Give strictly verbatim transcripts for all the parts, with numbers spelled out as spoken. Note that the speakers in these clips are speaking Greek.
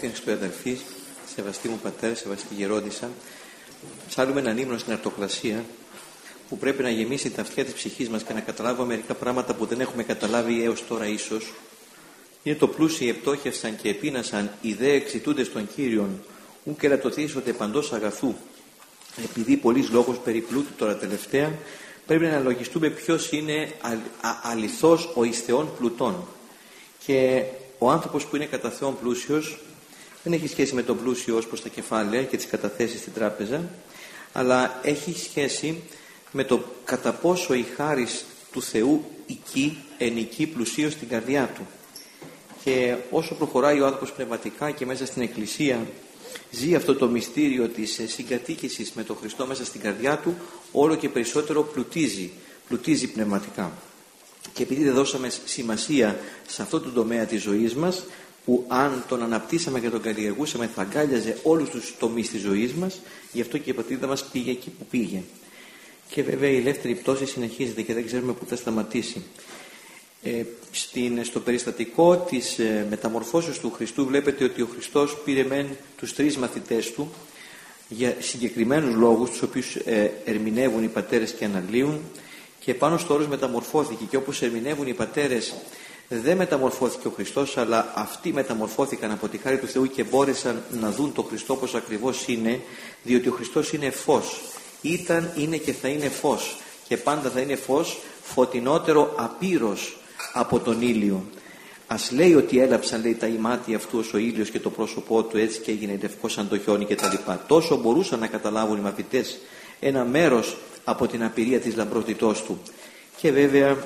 Αγάπη Χριστού αδελφοί, σεβαστή μου πατέρα, σεβαστή γερόντισσα, ψάλουμε έναν ύμνο στην αρτοκλασία που πρέπει να γεμίσει τα αυτιά της ψυχής μας και να καταλάβουμε μερικά πράγματα που δεν έχουμε καταλάβει έως τώρα ίσως. Είναι το πλούσιοι επτόχευσαν και επίνασαν οι δε εξητούντες των Κύριων, ου και λατωθήσονται παντός αγαθού. Επειδή πολλής λόγος περί πλούτου τώρα τελευταία, πρέπει να αναλογιστούμε ποιος είναι α, α, αληθώς ο εις Θεόν πλουτών. Και ο άνθρωπος που είναι κατά Θεόν πλούσιος δεν έχει σχέση με τον πλούσιο ως προς τα κεφάλαια και τις καταθέσεις στην τράπεζα, αλλά έχει σχέση με το κατά πόσο η χάρις του Θεού οικεί, ενικεί πλουσίως στην καρδιά του. Και όσο προχωράει ο άνθρωπος πνευματικά και μέσα στην Εκκλησία ζει αυτό το μυστήριο της συγκατοίκησης με τον Χριστό μέσα στην καρδιά του, όλο και περισσότερο πλουτίζει, πλουτίζει πνευματικά. Και επειδή δεν δώσαμε σημασία σε αυτό το τομέα της ζωής μας, που αν τον αναπτύσσαμε και τον καλλιεργούσαμε θα αγκάλιαζε όλους τους τομείς της ζωής μας, γι' αυτό και η πατρίδα μας πήγε εκεί που πήγε. Και βέβαια η ελεύθερη πτώση συνεχίζεται και δεν ξέρουμε πού θα σταματήσει. Ε, στην, στο περιστατικό της ε, μεταμορφώσεως του Χριστού βλέπετε ότι ο Χριστός πήρε μεν τους τρεις μαθητές του για συγκεκριμένους λόγους, τους οποίους ε, ερμηνεύουν οι πατέρες και αναλύουν, και πάνω στο όρος μεταμορφώθηκε, και όπως ερμηνεύουν οι πατέρες δεν μεταμορφώθηκε ο Χριστός, αλλά αυτοί μεταμορφώθηκαν από τη χάρη του Θεού και μπόρεσαν να δουν τον Χριστό όπως ακριβώς είναι, διότι ο Χριστός είναι φως. Ήταν, είναι και θα είναι φως, και πάντα θα είναι φως, φωτεινότερο απείρως από τον ήλιο. Ας λέει ότι έλαψαν, λέει, τα ημάτια αυτού ως ο ήλιος και το πρόσωπό του έτσι και έγινε λευκό σαν το χιόνι κτλ. Τόσο μπορούσαν να καταλάβουν οι μαθητές ένα μέρος από την απειρία της λαμπρότητός του. Και βέβαια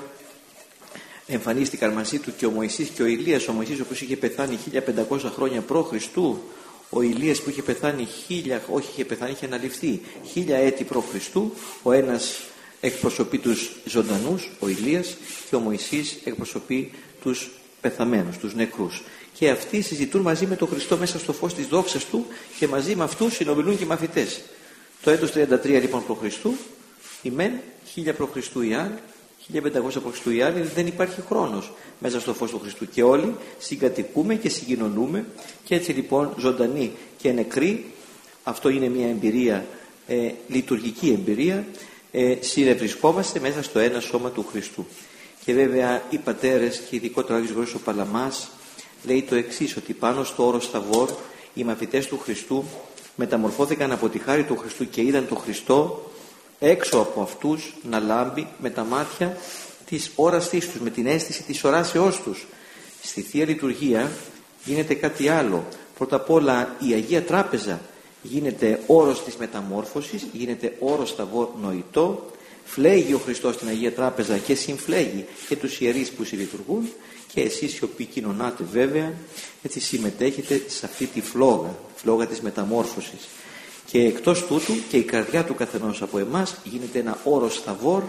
εμφανίστηκαν μαζί του και ο Μωυσής και ο Ηλίας. Ο Μωυσής, ο οποίος είχε πεθάνει χίλια πεντακόσια χρόνια προ Χριστού, ο Ηλίας που είχε πεθάνει χίλια, όχι είχε πεθάνει, είχε αναλυφθεί χίλια έτη προ Χριστού. Ο ένας εκπροσωπεί τους ζωντανούς, ο Ηλίας, και ο Μωυσής εκπροσωπεί τους πεθαμένους, τους νεκρούς. Και αυτοί συζητούν μαζί με τον Χριστό μέσα στο φως της δόξας του, και μαζί με αυτούς συνομιλούν και οι μαθητές. Το έτος τριάντα τρία λοιπόν προ Χριστού, η μεν, χίλια προ Χριστού η άλλη, χίλια πεντακόσια προ Χριστού η άλλη, δεν υπάρχει χρόνος μέσα στο φως του Χριστού και όλοι συγκατοικούμε και συγκοινωνούμε, και έτσι λοιπόν ζωντανοί και νεκροί, αυτό είναι μια εμπειρία, ε, λειτουργική εμπειρία, ε, συνευρισκόμαστε μέσα στο ένα σώμα του Χριστού. Και βέβαια οι πατέρες και ειδικότερα ο Άγιος Γρηγόρης ο Παλαμάς λέει το εξής, ότι πάνω στο όρος Ταβόρ οι μαθητές του Χριστού μεταμορφώθηκαν από τη χάρη του Χριστού και είδαν τον Χριστό έξω από αυτούς να λάμπει με τα μάτια της όρασής τους, με την αίσθηση της οράσεώς τους. Στη Θεία Λειτουργία γίνεται κάτι άλλο. Πρώτα απ' όλα η Αγία Τράπεζα γίνεται όρος της μεταμόρφωσης, γίνεται όρος Ταβόρ νοητό, φλέγει ο Χριστός στην Αγία Τράπεζα και συμφλέγει και τους ιερείς που συλλειτουργούν, και εσείς οι οποίοι κοινωνάτε βέβαια έτσι συμμετέχετε σε αυτή τη φλόγα, φλόγα της μεταμόρφωσης. Και εκτός τούτου και η καρδιά του καθενός από εμάς γίνεται ένα όρος Ταβόρ,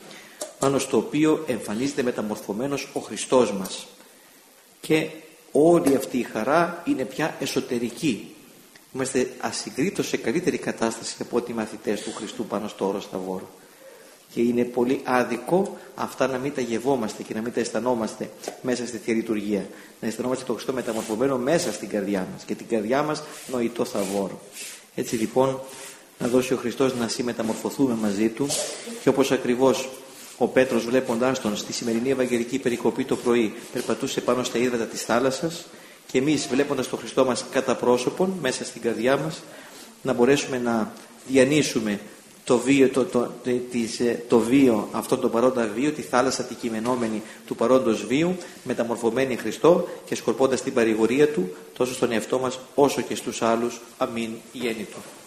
πάνω στο οποίο εμφανίζεται μεταμορφωμένος ο Χριστός μας. Και όλη αυτή η χαρά είναι πια εσωτερική. Είμαστε ασυγκρίτως σε καλύτερη κατάσταση από ό,τι οι μαθητές του Χριστού πάνω στο όρος Ταβόρ. Και είναι πολύ άδικο αυτά να μην τα γευόμαστε και να μην τα αισθανόμαστε μέσα στη Θεία Λειτουργία. Να αισθανόμαστε τον Χριστό μεταμορφωμένο μέσα στην καρδιά μας και την καρδιά μας νοητό Ταβόρ. Έτσι λοιπόν να δώσει ο Χριστός να συμμεταμορφωθούμε μαζί Του, και όπως ακριβώς ο Πέτρος βλέποντάς Τον στη σημερινή Ευαγγελική περικοπή το πρωί περπατούσε πάνω στα ύδατα της θάλασσας, και εμείς βλέποντας τον Χριστό μας κατά πρόσωπον μέσα στην καρδιά μας να μπορέσουμε να διανύσουμε το βίο, το, το, το, της, το βίο, αυτόν τον παρόντα βίο, τη θάλασσα τη κειμενόμενη του παρόντος βίου, μεταμορφωμένη Χριστό και σκορπώντας την παρηγορία Του τόσο στον εαυτό μας όσο και στους άλλους. Αμήν γέννητο.